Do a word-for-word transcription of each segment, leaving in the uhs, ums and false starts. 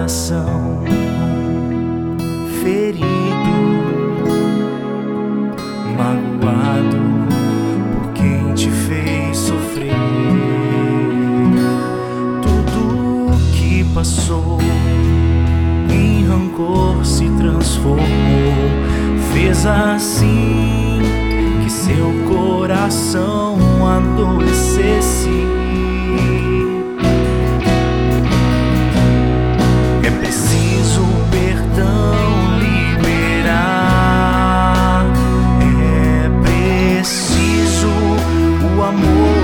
coração ferido, magoado por quem te fez sofrer. Tudo que passou em rancor se transformou, fez assim que seu coração adoecesse. É preciso perdão liberar, é preciso o amor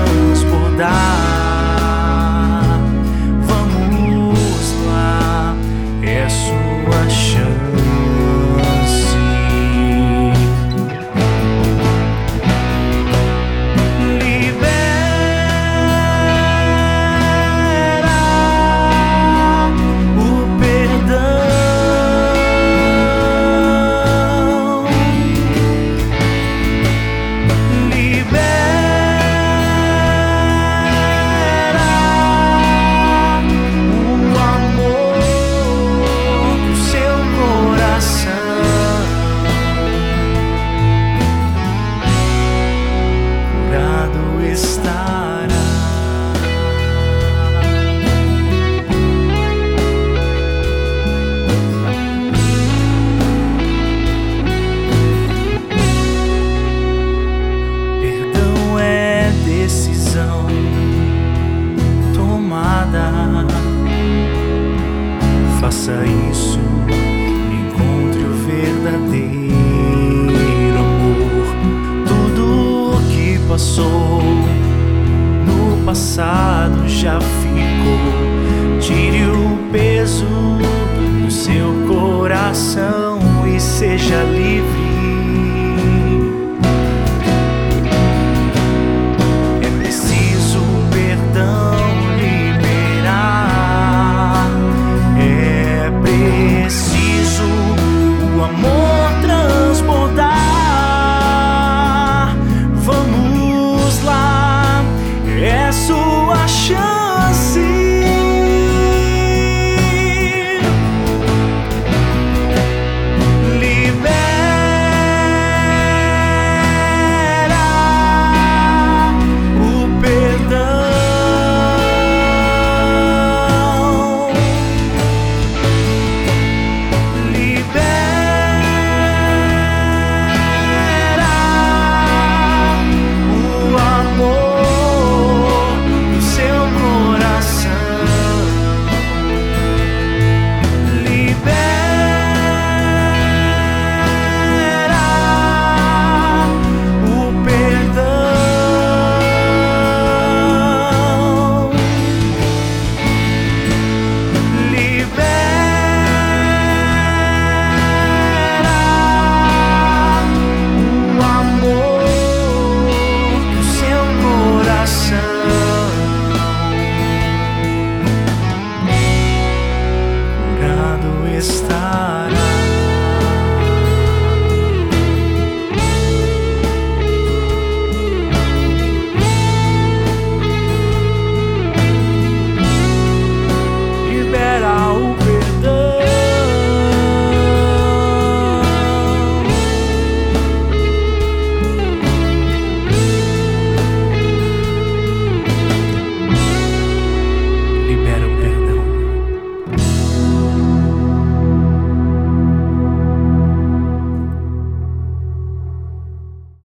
transbordar. Vamos lá, é sua chance. Faça isso, encontre o verdadeiro amor. Tudo que passou no passado já ficou. Tire o peso do seu coração e seja livre.